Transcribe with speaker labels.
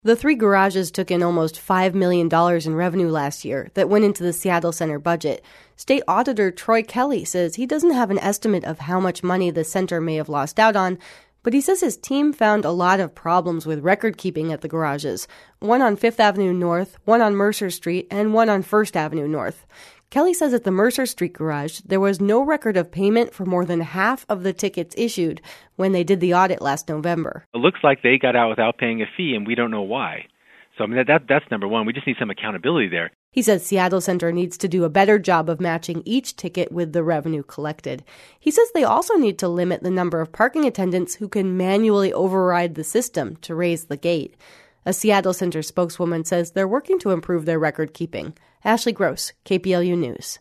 Speaker 1: The three garages took in almost $5 million in revenue last year that went into the Seattle Center budget. State Auditor Troy Kelly says he doesn't have an estimate of how much money the center may have lost out on, but he says his team found a lot of problems with record keeping at the garages, one on 5th Avenue North, one on Mercer Street, and one on 1st Avenue North. Kelly says at the Mercer Street garage, there was no record of payment for more than half of the tickets issued when they did the audit last November.
Speaker 2: It looks like they got out without paying a fee, and we don't know why. So, I mean, that's number one. We just need some accountability there.
Speaker 1: He says Seattle Center needs to do a better job of matching each ticket with the revenue collected. He says they also need to limit the number of parking attendants who can manually override the system to raise the gate. A Seattle Center spokeswoman says they're working to improve their record keeping. Ashley Gross, KPLU News.